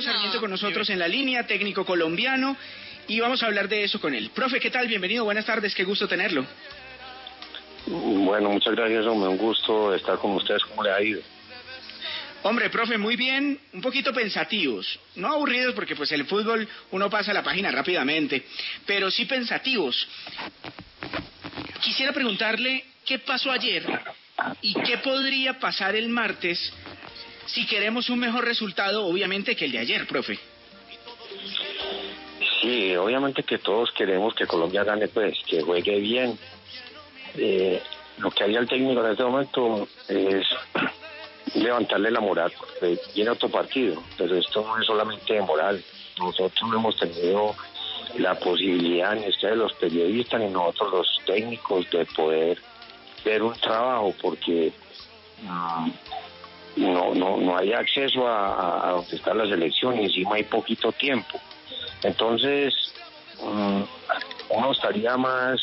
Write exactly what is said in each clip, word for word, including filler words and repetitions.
Carlos Sarmiento con nosotros en la línea, técnico colombiano, y vamos a hablar de eso con él. Profe, ¿qué tal? Bienvenido, buenas tardes, qué gusto tenerlo. Bueno, muchas gracias, hombre, un gusto estar con ustedes. ¿Cómo le ha ido? Hombre, profe, muy bien, un poquito pensativos, no aburridos porque pues el fútbol uno pasa la página rápidamente, pero sí pensativos. Quisiera preguntarle qué pasó ayer y qué podría pasar el martes si queremos un mejor resultado, obviamente, que el de ayer, profe. Sí, obviamente que todos queremos que Colombia gane, pues, que juegue bien. Eh, lo que haría el técnico en este momento es levantarle la moral, porque viene otro partido, pero esto no es solamente de moral. Nosotros no hemos tenido la posibilidad, ni ustedes los periodistas, ni nosotros los técnicos, de poder ver un trabajo, porque um, no no no hay acceso a, a donde está la selección y encima hay poquito tiempo. Entonces, um, uno estaría más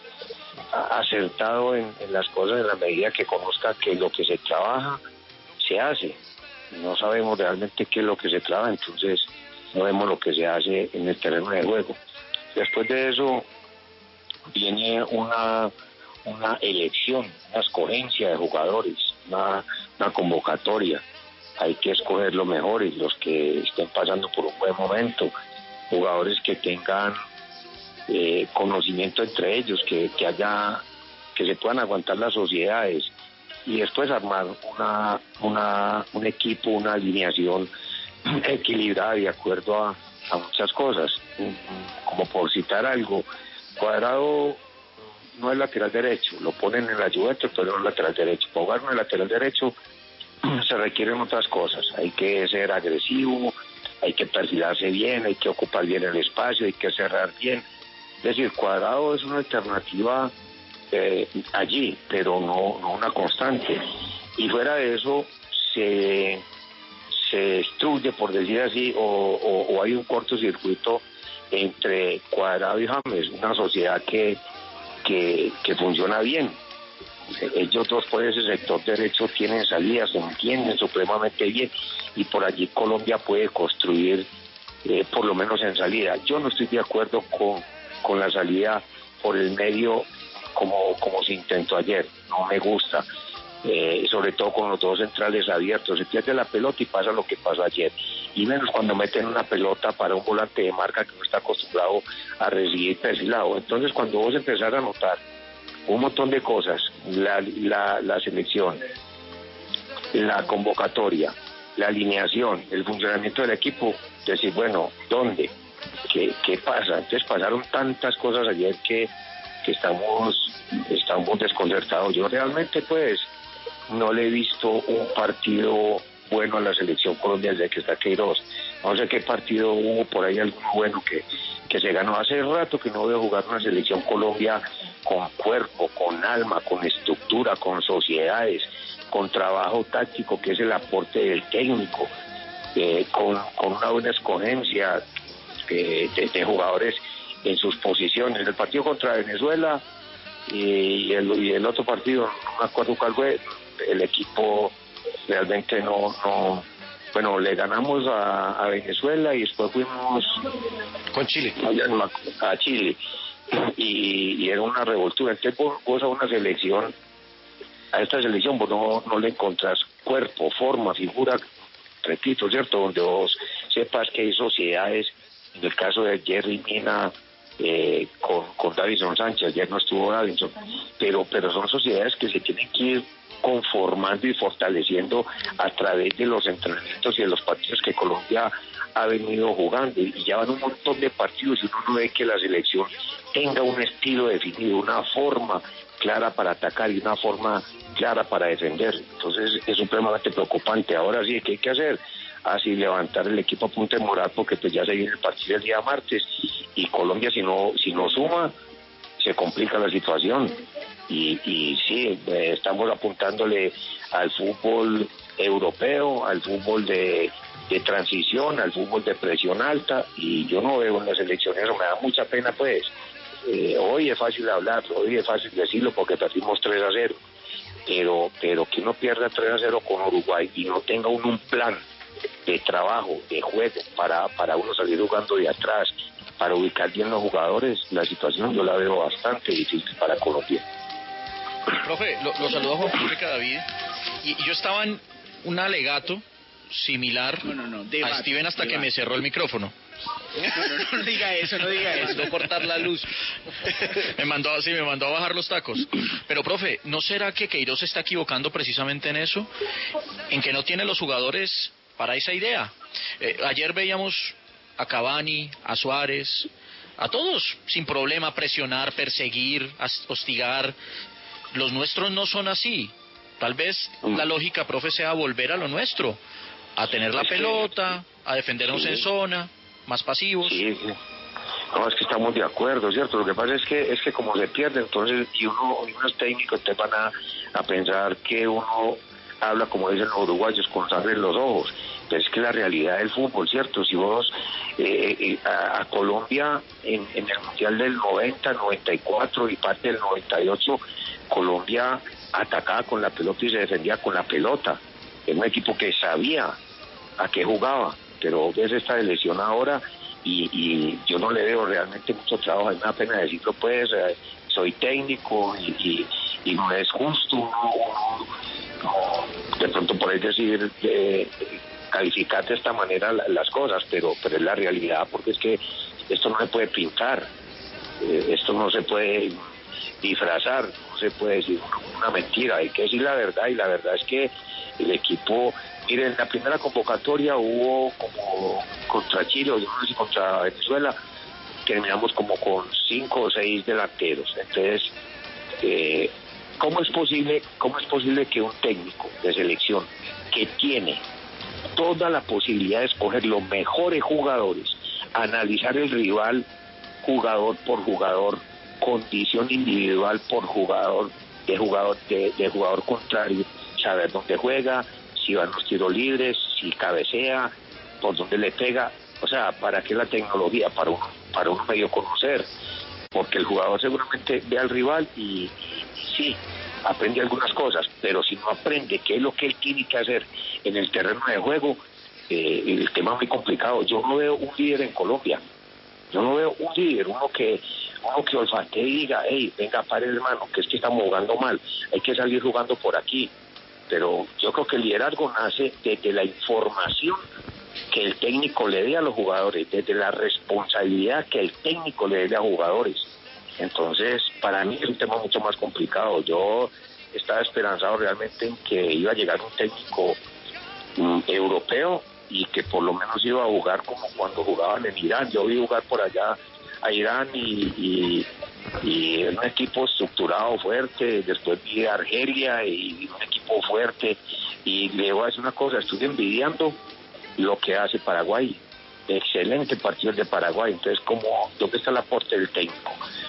acertado en, en las cosas en la medida que conozca que lo que se trabaja se hace. No sabemos realmente qué es lo que se trabaja, entonces no vemos lo que se hace en el terreno de juego. Después de eso viene una una elección, una escogencia de jugadores, una, una convocatoria. Hay que escoger los mejores, los que estén pasando por un buen momento, jugadores que tengan eh, conocimiento entre ellos, que, que haya, que se puedan aguantar las sociedades, y después armar una, una, un equipo, una alineación equilibrada de acuerdo a, a muchas cosas. Como por citar algo, Cuadrado no es lateral derecho, lo ponen en la Juventus, pero no es lateral derecho. Para jugar en el lateral derecho se requieren otras cosas. Hay que ser agresivo, hay que perfilarse bien, hay que ocupar bien el espacio, hay que cerrar bien. Es decir, Cuadrado es una alternativa eh, allí, pero no, no una constante. Y fuera de eso, se, se destruye, por decir así, o, o, o hay un cortocircuito entre Cuadrado y James, una sociedad que Que, que funciona bien. Ellos dos por ese sector derecho tienen salidas, se entienden supremamente bien, y por allí Colombia puede construir eh, por lo menos en salida. Yo no estoy de acuerdo con, con la salida por el medio como, como se intentó ayer, no me gusta, eh, sobre todo con los dos centrales abiertos. Se pierde la pelota y pasa lo que pasó ayer, y menos cuando meten una pelota para un volante de marca que no está acostumbrado a recibir perfilado. Entonces, cuando vos empezás a notar un montón de cosas, la, la, la selección, la convocatoria, la alineación, el funcionamiento del equipo, decir, bueno, ¿dónde? ¿Qué, qué pasa? Entonces pasaron tantas cosas ayer que, que estamos, estamos desconcertados. Yo realmente, pues, no le he visto un partido bueno a la selección Colombia desde que está Queiroz. No sé qué partido hubo por ahí, alguno bueno que, que se ganó. Hace rato que no veo jugar una selección Colombia con cuerpo, con alma, con estructura, con sociedades, con trabajo táctico, que es el aporte del técnico, eh, con, con una buena escogencia eh, de, de jugadores en sus posiciones. El partido contra Venezuela y el, y el otro partido, no me acuerdo cuál fue, el equipo realmente no, no, bueno, le ganamos a, a Venezuela y después fuimos con Chile, a, a Chile, y, y era una revoltura. Entonces vos, vos a una selección, a esta selección vos no, no le encontrás cuerpo, forma, figura, repito, ¿cierto? Donde vos sepas que hay sociedades, en el caso de Jerry Mina, eh, con, con Davinson Sánchez, ayer no estuvo Davinson, pero, pero son sociedades que se tienen que ir conformando y fortaleciendo a través de los entrenamientos y de los partidos que Colombia ha venido jugando, y ya van un montón de partidos y uno no ve que la selección tenga un estilo definido, una forma clara para atacar y una forma clara para defender. Entonces es supremamente preocupante. Ahora sí, ¿qué hay que hacer? Así levantar el equipo a punta de moral, porque pues ya se viene el partido el día martes, y Colombia si no si no suma se complica la situación. Y, y sí, eh, estamos apuntándole al fútbol europeo, al fútbol de, de transición, al fútbol de presión alta, y yo no veo en las elecciones, eso me da mucha pena, pues. Eh, hoy es fácil hablarlo, hoy es fácil decirlo porque perdimos tres a cero, pero pero que uno pierda tres a cero con Uruguay y no tenga uno un plan de trabajo, de juego, para, para uno salir jugando de atrás, para ubicar bien los jugadores, la situación yo la veo bastante difícil para Colombia. Profe, lo, lo saludo a Juan Felipe David, y, y yo estaba en un alegato similar no, no, no, a debate, Steven hasta debate. que me cerró el micrófono. No, no, no, no diga eso, no diga eso. Mandó cortar la luz. me mandó, sí, me mandó a bajar los tacos. Pero, profe, ¿no será que Queiroz se está equivocando precisamente en eso? En que no tiene los jugadores para esa idea. Eh, ayer veíamos a Cavani, a Suárez, a todos sin problema presionar, perseguir, hostigar. Los nuestros no son así. Tal vez la lógica, profe, sea volver a lo nuestro, a tener la pelota, a defendernos sí. en zona, más pasivos. Sí, sí. No, es que estamos de acuerdo, ¿cierto? Lo que pasa es que es que como se pierde, entonces, y uno, unos técnicos te van a, a pensar que uno habla, como dicen los uruguayos, con sangre en los ojos. Pero es que la realidad del fútbol, ¿cierto? Si vos eh, eh, a, a Colombia en, en el Mundial del noventa, noventa y cuatro y parte del noventa y ocho, Colombia atacaba con la pelota y se defendía con la pelota. Era un equipo que sabía a qué jugaba, pero ves esta lesión ahora y, y yo no le veo realmente mucho trabajo. Es una pena decirlo, pues, eh, soy técnico y, y, y no es justo, no, no, de pronto podés decir, eh, calificar de esta manera las cosas, pero, pero es la realidad, porque es que esto no se puede pintar, eh, esto no se puede disfrazar, no se puede decir una mentira, hay que decir la verdad, y la verdad es que el equipo, miren, en la primera convocatoria hubo como contra Chile, o yo no sé si contra Venezuela, terminamos como con cinco o seis delanteros. Entonces, eh, ¿cómo es posible, cómo es posible que un técnico de selección que tiene toda la posibilidad de escoger los mejores jugadores, analizar el rival jugador por jugador, condición individual por jugador, de jugador de, de jugador contrario, saber dónde juega, si van los tiros libres, si cabecea, por dónde le pega? O sea, ¿para qué la tecnología? Para uno, para uno medio conocer, porque el jugador seguramente ve al rival y, y, y sí, aprende algunas cosas, pero si no aprende qué es lo que él tiene que hacer en el terreno de juego, eh, el tema es muy complicado. Yo no veo un líder en Colombia, yo no veo un líder, uno que uno que olfatee y diga, hey, venga, pare hermano, que es que estamos jugando mal, hay que salir jugando por aquí. Pero yo creo que el liderazgo nace desde la información que el técnico le dé a los jugadores, desde la responsabilidad que el técnico le dé a jugadores. Entonces, para mí es un tema mucho más complicado. Yo estaba esperanzado realmente en que iba a llegar un técnico um, europeo y que por lo menos iba a jugar como cuando jugaban en Irán. Yo vi jugar por allá a Irán y, y, y un equipo estructurado, fuerte. Después vi a Argelia y un equipo fuerte. Y le voy a decir una cosa, estoy envidiando lo que hace Paraguay. Excelente partido de Paraguay. Entonces, ¿cómo, ¿dónde está el aporte del técnico?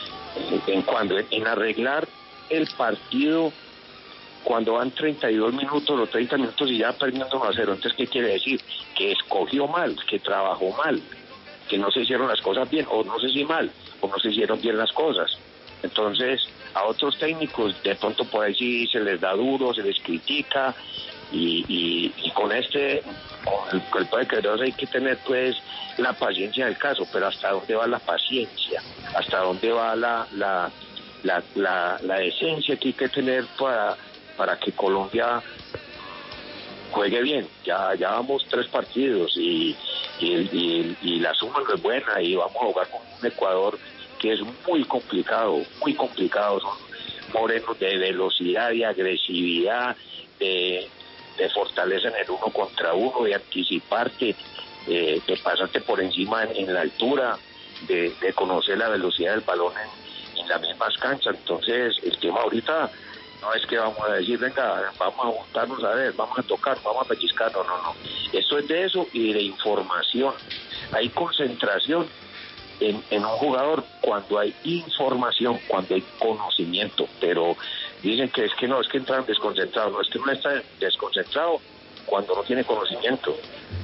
En cuando en arreglar el partido cuando van treinta y dos minutos o treinta minutos y ya perdiendo uno a cero. Entonces, ¿qué quiere decir? Que escogió mal, que trabajó mal, que no se hicieron las cosas bien, o no sé si mal, o no se hicieron bien las cosas. Entonces, a otros técnicos de pronto por ahí sí se les da duro, se les critica, y, y, y con este, con el cuerpo de Queiroz hay que tener pues la paciencia del caso, pero hasta dónde va la paciencia, hasta dónde va la la la la, la esencia que hay que tener para para que Colombia juegue bien. Ya ya vamos tres partidos y y, y, y la suma no es buena, y vamos a jugar con un Ecuador que es muy complicado, muy complicado. Son morenos de velocidad, de agresividad, de de fortaleza en el uno contra uno, de anticiparte, eh, de pasarte por encima en, en la altura, de, de conocer la velocidad del balón en, en las mismas canchas. Entonces, el tema ahorita no es que vamos a decir, venga, vamos a juntarnos a ver, vamos a tocar, vamos a pellizcar, no, no, no. Eso es de eso y de información. Hay concentración en, en un jugador cuando hay información, cuando hay conocimiento, pero dicen que es que no, es que entran desconcentrados. No, es que uno está desconcentrado cuando no tiene conocimiento.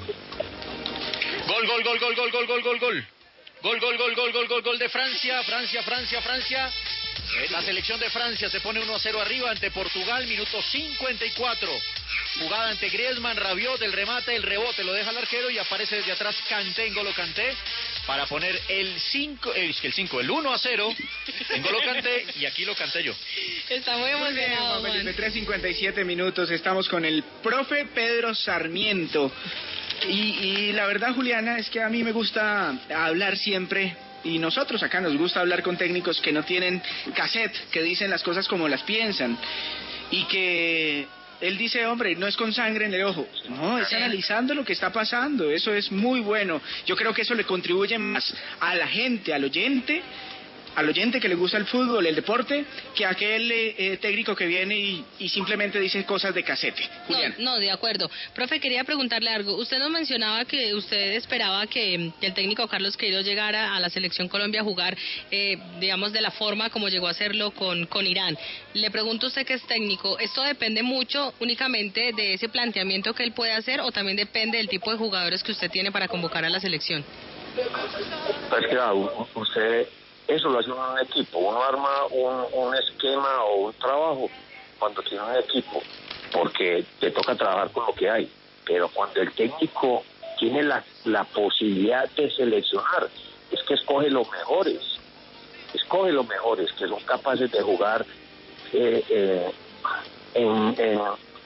Gol, gol, gol, gol, gol, gol, gol, gol, gol. Gol, gol, gol, gol, gol, gol, gol de Francia, Francia, Francia, Francia. La selección de Francia se pone uno a cero arriba ante Portugal, minuto cincuenta y cuatro. Jugada ante Griezmann, Rabiot, el remate, el rebote, lo deja el arquero y aparece desde atrás Kanté, N'Golo Kanté, para poner el cinco, eh, el cinco, el uno a cero, N'Golo Kanté, y aquí lo canté yo. Está muy emocionado, Juan Felipe, tres cincuenta y siete minutos, estamos con el profe Pedro Sarmiento. Y, y la verdad, Juliana, es que a mí me gusta hablar siempre, y nosotros acá nos gusta hablar con técnicos que no tienen cassette, que dicen las cosas como las piensan, y que él dice, hombre, no es con sangre en el ojo, no, es analizando lo que está pasando, eso es muy bueno. Yo creo que eso le contribuye más a la gente, al oyente, al oyente que le gusta el fútbol, el deporte, que aquel eh, técnico que viene y, y simplemente dice cosas de casete. Julián. No, no, de acuerdo. Profe, quería preguntarle algo. Usted nos mencionaba que usted esperaba que, que el técnico Carlos Queiroz llegara a la Selección Colombia a jugar, eh, digamos, de la forma como llegó a hacerlo con, con Irán. Le pregunto a usted que es técnico, ¿esto depende mucho únicamente de ese planteamiento que él puede hacer o también depende del tipo de jugadores que usted tiene para convocar a la selección? Pues claro, usted... Eso lo hace uno en un equipo. Uno arma un, un esquema o un trabajo cuando tiene un equipo, porque te toca trabajar con lo que hay. Pero cuando el técnico tiene la, la posibilidad de seleccionar, es que escoge los mejores. Escoge los mejores, que son capaces de jugar eh, eh, en, en,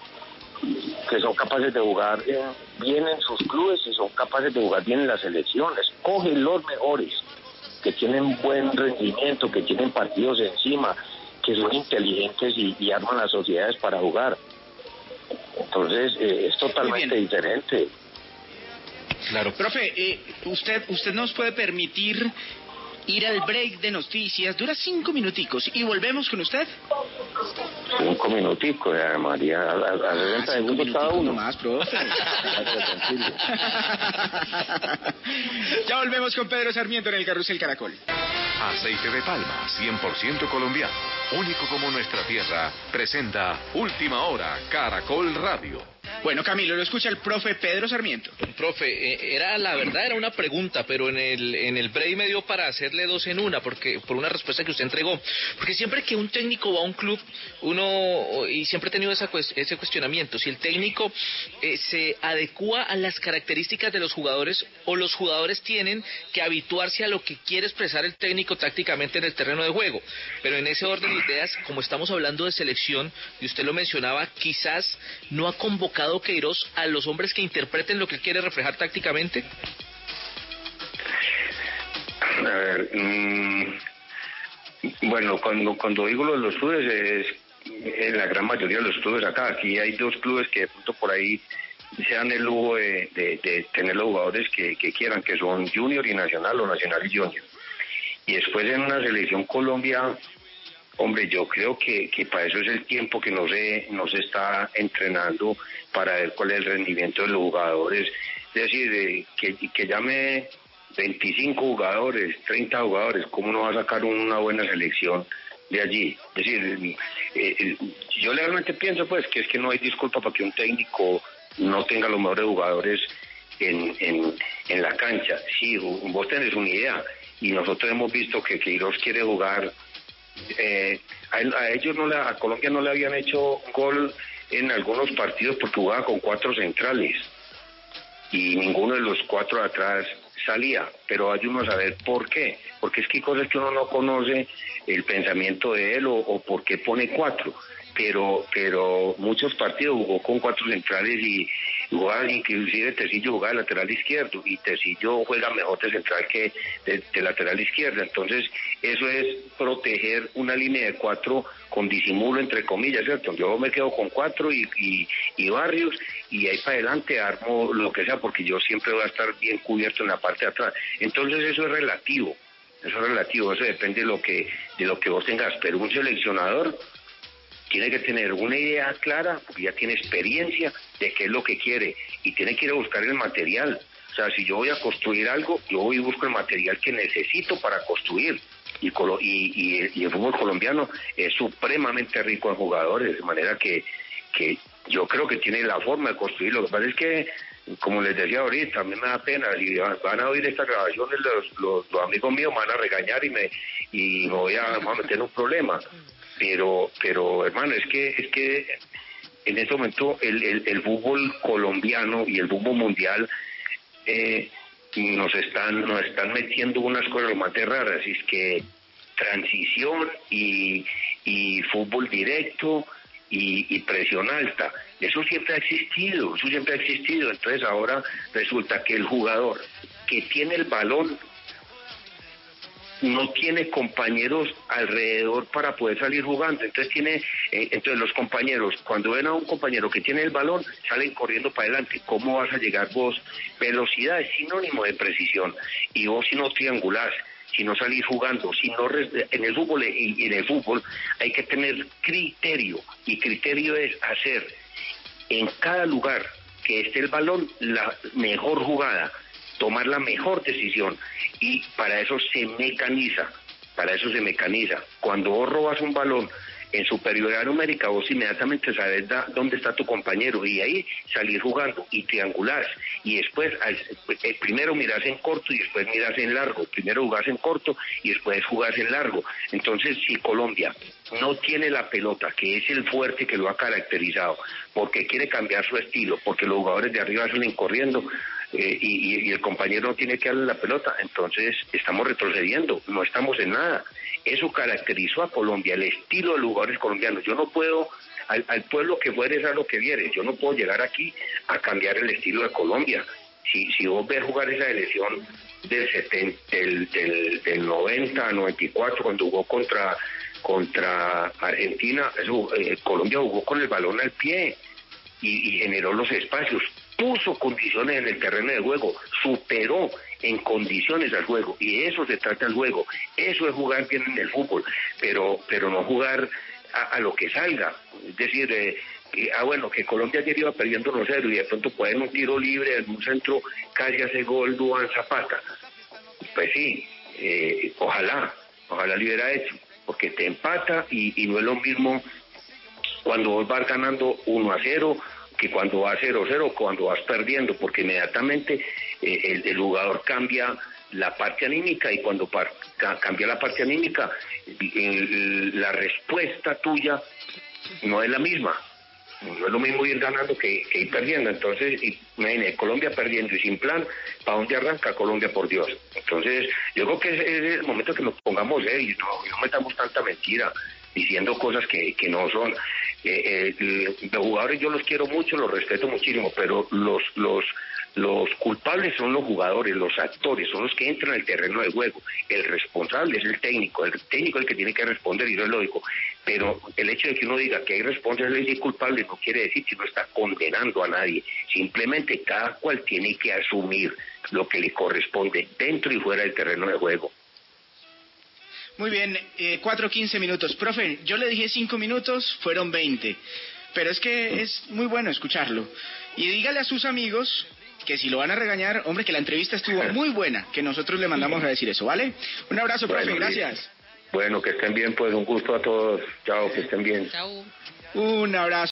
que son capaces de jugar en, bien en sus clubes y son capaces de jugar bien en las selecciones. Escoge los mejores, que tienen buen rendimiento, que tienen partidos encima, que son inteligentes y, y arman las sociedades para jugar. Entonces, eh, es totalmente diferente. Claro. Profe, eh, usted, usted nos puede permitir ir al break de noticias, dura cinco minuticos, y volvemos con usted. Cinco minuticos, eh, María, a, a, a sesenta segundos cada uno. Más, profe. Ya volvemos con Pedro Sarmiento en el Carrusel Caracol. Aceite de palma, cien por ciento colombiano, único como nuestra tierra, presenta Última Hora, Caracol Radio. Bueno, Camilo, lo escucha el profe Pedro Sarmiento. Profe, eh, era la verdad, era una pregunta, pero en el en el break me dio para hacerle dos en una, porque por una respuesta que usted entregó. Porque siempre que un técnico va a un club, uno, y siempre he tenido esa, ese cuestionamiento, si el técnico eh, se adecúa a las características de los jugadores, o los jugadores tienen que habituarse a lo que quiere expresar el técnico tácticamente en el terreno de juego. Pero en ese orden de ideas, como estamos hablando de selección, y usted lo mencionaba, quizás no ha convocado Queiroz a los hombres que interpreten lo que quiere reflejar tácticamente. A ver, mmm, bueno, cuando cuando digo lo de los clubes, es en la gran mayoría de los clubes acá. Aquí hay dos clubes que de pronto por ahí se dan el lujo de, de, de tener los jugadores que, que quieran, que son Junior y Nacional, o Nacional y Junior. Y después en una selección Colombia, hombre, yo creo que, que para eso es el tiempo que no se, no se está entrenando, para ver cuál es el rendimiento de los jugadores. Es decir, eh, que, que llame veinticinco jugadores, treinta jugadores, ¿cómo no va a sacar una buena selección de allí? Es decir, eh, eh, yo realmente pienso pues que es que no hay disculpa para que un técnico no tenga los mejores jugadores en, en, en la cancha. Sí, vos tenés una idea, y nosotros hemos visto que Queiroz quiere jugar. Eh, a, a ellos no le, a Colombia no le habían hecho gol en algunos partidos porque jugaba con cuatro centrales y ninguno de los cuatro de atrás salía, pero hay uno a saber por qué, porque es que hay cosas que uno no conoce el pensamiento de él, o, o por qué pone cuatro, pero pero muchos partidos jugó con cuatro centrales y jugaba, inclusive Tecillo jugaba de lateral izquierdo, y Tecillo juega mejor de central que de, de lateral izquierda. Entonces eso es proteger una línea de cuatro con disimulo, entre comillas, ¿cierto? Yo me quedo con cuatro y, y, y Barrios, y ahí para adelante armo lo que sea, porque yo siempre voy a estar bien cubierto en la parte de atrás. Entonces eso es relativo, eso es relativo, eso depende de lo que, de lo que vos tengas, pero un seleccionador tiene que tener una idea clara, porque ya tiene experiencia de qué es lo que quiere, y tiene que ir a buscar el material. O sea, si yo voy a construir algo, yo voy y busco el material que necesito para construir. Y, y, y, y el fútbol colombiano es supremamente rico en jugadores, de manera que, que yo creo que tiene la forma de construir. Lo que pasa es que, como les decía ahorita, a mí me da pena, si van a oír esta grabación, los, los, los amigos míos me van a regañar y me, y me voy a, me voy a meter en un problema. Pero, pero hermano, es que es que en este momento el, el, el fútbol colombiano y el fútbol mundial eh, nos están nos están metiendo unas cosas más raras, y es que transición y, y fútbol directo y, y presión alta. Eso siempre ha existido, eso siempre ha existido. Entonces ahora resulta que el jugador que tiene el balón no tiene compañeros alrededor para poder salir jugando. Entonces tiene, eh, entonces los compañeros, cuando ven a un compañero que tiene el balón, salen corriendo para adelante. ¿Cómo vas a llegar vos? Velocidad es sinónimo de precisión. Y vos si no triangulás, si no salís jugando, si no en el fútbol y en el fútbol hay que tener criterio, y criterio es hacer en cada lugar que esté el balón la mejor jugada, tomar la mejor decisión, y para eso se mecaniza, para eso se mecaniza. Cuando vos robas un balón en superioridad numérica, vos inmediatamente sabes da, dónde está tu compañero, y ahí salir jugando y triangular, y después eh, primero mirás en corto y después mirás en largo, primero jugás en corto y después jugás en largo. Entonces, si Colombia no tiene la pelota, que es el fuerte que lo ha caracterizado, porque quiere cambiar su estilo, porque los jugadores de arriba salen corriendo, Eh, y, y el compañero no tiene que darle la pelota, entonces estamos retrocediendo, no estamos en nada. Eso caracterizó a Colombia, el estilo de los jugadores colombianos. Yo no puedo, al, al pueblo que fueres a lo que vieres, yo no puedo llegar aquí a cambiar el estilo de Colombia. Si, si vos ves jugar esa selección del, setenta, del, del, del noventa, noventa y cuatro, cuando jugó contra, contra Argentina, eso, eh, Colombia jugó con el balón al pie y, y generó los espacios, puso condiciones en el terreno de juego, superó en condiciones al juego, y de eso se trata el juego. Eso es jugar bien en el fútbol, pero pero no jugar a, a lo que salga. Es decir, eh, eh, ah bueno, que Colombia ayer iba perdiendo uno cero y de pronto pueden un tiro libre en un centro, casi hace gol Duván Zapata. Pues sí, eh, ojalá, ojalá lo hubiera hecho, porque te empata, y, y no es lo mismo cuando vos vas ganando uno a cero que cuando vas cero cero, cuando vas perdiendo, porque inmediatamente eh, el, el jugador cambia la parte anímica, y cuando par, ca, cambia la parte anímica, el, la respuesta tuya no es la misma. No es lo mismo ir ganando que, que ir perdiendo. Entonces, imagínate, Colombia perdiendo y sin plan, ¿para dónde arranca Colombia, por Dios? Entonces, yo creo que es, es el momento que nos pongamos serios, no, no metamos tanta mentira diciendo cosas que, que no son. Eh, eh, los jugadores yo los quiero mucho, los respeto muchísimo, pero los los los culpables son los jugadores, los actores, son los que entran al terreno de juego. El responsable es el técnico, el técnico es el que tiene que responder, y eso es lógico. Pero el hecho de que uno diga que hay responsables y culpables no quiere decir que no está condenando a nadie. Simplemente cada cual tiene que asumir lo que le corresponde dentro y fuera del terreno de juego. Muy bien, eh, cuatro quince minutos. Profe, yo le dije cinco minutos, fueron veinte. Pero es que es muy bueno escucharlo. Y dígale a sus amigos que si lo van a regañar, hombre, que la entrevista estuvo muy buena, que nosotros le mandamos a decir eso, ¿vale? Un abrazo, profe, bueno, gracias. Bueno, que estén bien, pues un gusto a todos. Chao, que estén bien. Chao. Un abrazo.